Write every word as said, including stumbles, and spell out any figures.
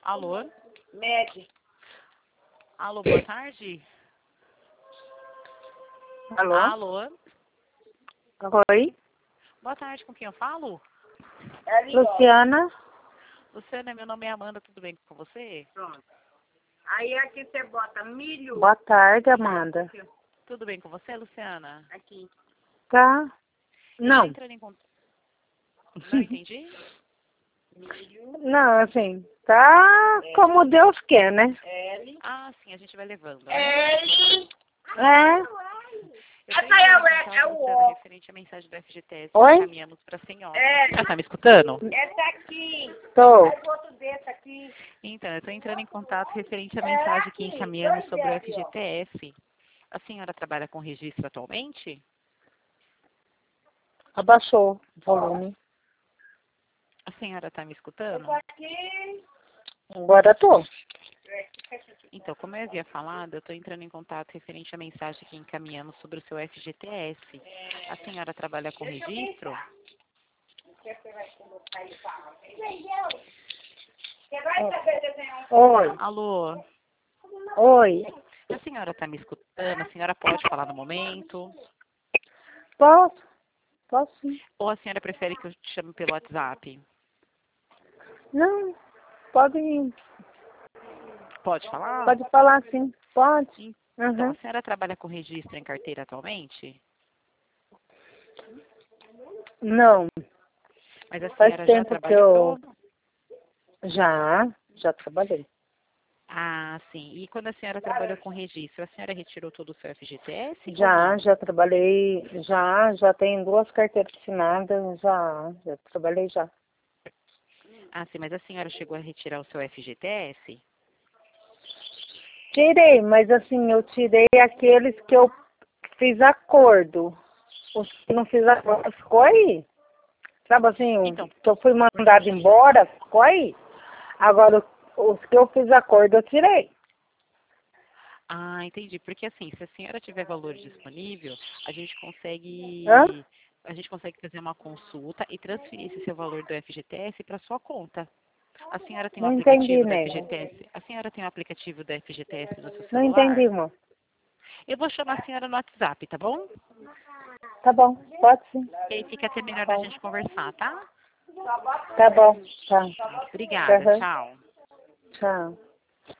Alô? Med. Alô, boa tarde. Alô? Alô? Oi? Boa tarde, com quem eu falo? Luciana? Luciana, meu nome é Amanda, tudo bem com você? Pronto. Aí aqui você bota milho. Boa tarde, Amanda. Tudo bem com você, Luciana? Aqui. Tá? Eu tô Não. entrando em contato. Não entendi? Não, assim, tá como Deus quer, né? L. Ah, sim, a gente vai levando, né? L. É. Eu tô Essa entrando é em o- é contato, o Luciana, O. referente à mensagem do F G T S que Oi? encaminhamos para a senhora. É. Você tá me escutando? Essa aqui. Tô. Faz outro desse aqui. Então, eu tô entrando em contato referente à mensagem que encaminhamos sobre o F G T S. A senhora trabalha com registro atualmente? Abaixou o volume. A senhora está me escutando? Essa aqui. Agora tô. Então, como eu havia falado, eu estou entrando em contato referente à mensagem que encaminhamos sobre o seu F G T S. A senhora trabalha com registro? Você vai colocar e fala. Você vai saber desenhar um. Oi. Alô? Oi. A senhora está me escutando? A senhora pode falar no momento? Posso? Posso sim. Ou a senhora prefere que eu te chame pelo WhatsApp? Não. Pode ir. Pode falar? Pode falar sim. Pode. Então, a Uhum. senhora trabalha com registro em carteira atualmente? Não. Mas a Faz senhora já tempo que trabalhou? eu já, já trabalhei. Ah, sim. E quando a senhora trabalhou com registro, a senhora retirou todo o seu F G T S? ou Já, não? já trabalhei, já, já tenho duas carteiras assinadas, já, já trabalhei já. Ah, sim, mas a senhora chegou a retirar o seu F G T S? Tirei, mas assim, eu tirei aqueles que eu fiz acordo. Os que não fiz acordo ficou aí. Sabe assim, o Então, que eu fui mandado embora, ficou aí. Agora, os que eu fiz acordo, eu tirei. ah, entendi. Porque assim, se a senhora tiver valor disponível, a gente consegue, Hã? a gente consegue fazer uma consulta e transferir esse seu valor do F G T S para sua conta. A senhora tem um Não entendi, aplicativo do nego. F G T S? A senhora tem um aplicativo do F G T S no seu Não celular? entendi, irmão. Eu vou chamar a senhora no WhatsApp, tá bom? Tá bom, pode sim. E aí fica até melhor da Tá, gente conversar, tá? tá bom, tá. Obrigada, Uhum. tchau. Tchau.